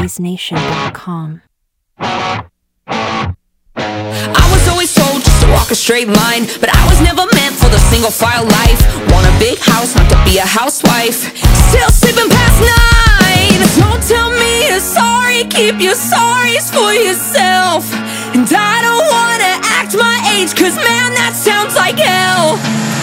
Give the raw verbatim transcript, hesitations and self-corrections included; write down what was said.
blaze nation dot com. I was always told just to walk a straight line, but I was never meant for the single file life. Want a big house, not to be a housewife. Still sleeping past nine. Don't tell me you're sorry, keep your sorries for yourself. And I don't wanna act my age, cause man, that sounds like hell.